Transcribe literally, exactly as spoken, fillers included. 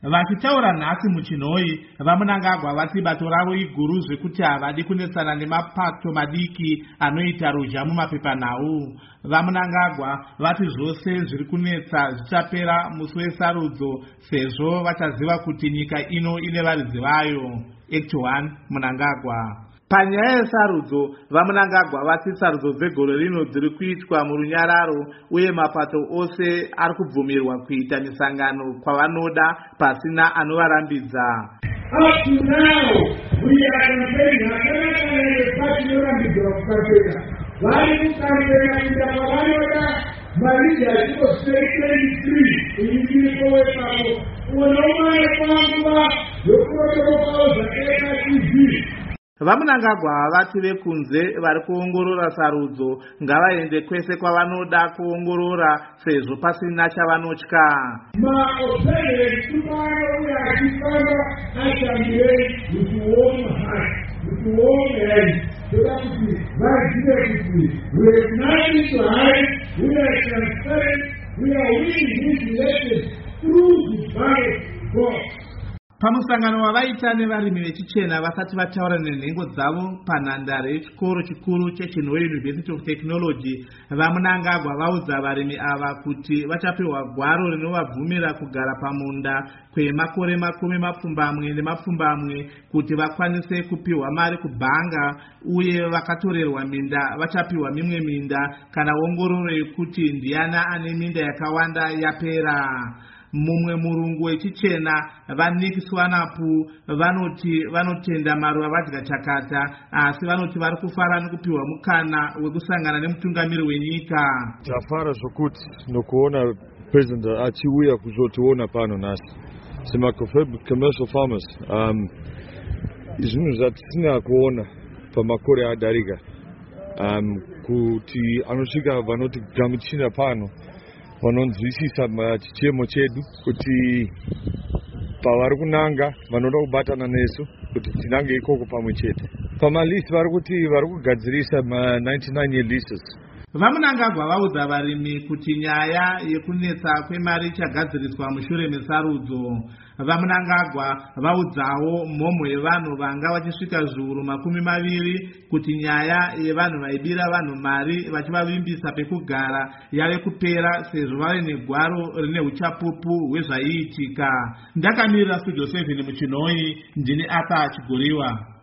Vachitaura nhasi muchinhoi, vaMunangagwa vati bato ravo iguru zvekuti havadi kunetsana nemapato madiki anoita ruzha mumapepanhau. VaMunangagwa vati zvose zviri kunetsa zvichapera musi wesarudzo sezvo vachaziva kuti nyika ino ine varidzi vayo. Act one Munangagwa. Panyaya yesarudzo, vaMunangagwa vati sarudzo dzegore rino dziri kuitwa murunyararo uye mapato ose ari kubvumirwa kuita misangano kwavanoda pasina anovarambidza. Up to now, we are campaigning hakanaka party yorambidzwa kukampenya. Vari kukampenya kuita kwavanoda marija achiko state twenty-three iningiri kowekapo. Unomaye panguva yokurotoka zvakaita T V. VaMunangagwa vati vekunze vari kuongorora sarudzo ngavaende kwese kwavanoda kuongorora sezvo pasina chavanotya. Maopere kumaro yakifamba ashambire mukuona hai mukuona toda kuti vazive kuti we have nothing to hide, we are transparent, we are winning these elections through the ballot box. Pamusangano wavaita nevarimi vechichena vasati vataura nenhengo dzavo panhandare yechikoro chikuru cheChinhoi University of Technology, vaMunangagwa vaudza varimi ava kuti vachapiwa gwaro rinovabvumira kugara pamunda kwemakore makumi mapfumbamwe nemapfumbamwe kuti vakwanise kupiwa mari kubhanga, uye vakatorerwa minda vachapiwa mimwe minda kana ongororo yekuti ndiana ane minda yakawanda yapera. Mumwe murungu wechichena vaNick Swanapu vanoti vanotenda maruva vadya chakata, asi vanoti vari kufara nekupiwa mukana wekusangana nemutungamiri wenyika. Tafara zvokuti nokuona president achiuya kuzotiona pano nasi sema commercial farmers um zvinhu zvatisina kuona pamakore adarika um kuti anosvika vanoti gamuchina pano vanonzwisisa chichemo chedu kuti pavari kunanga vanoda kubatana nesu kuti tinange ikoko pamwe chete. Pamalisi vari kuti vari kugadzirisa ma ninety-nine year leases. VaMunangagwa vaudza varimi kuti nyaya yekunetsa kwemari ichagadziriswa mushure mesarudzo. VaMunangagwa vaudzawo mhomho yevanhu vanga vachisvika zviuru makumi maviri kuti nyaya yevanhu vaibira vanhu mari vachivavimbisa pekugara yave kupera sezvo vave negwaro rine uchapupu hwezvaiitika. Ndakamirira Studio seven muchinhoi, ndini apa Chiguriwa.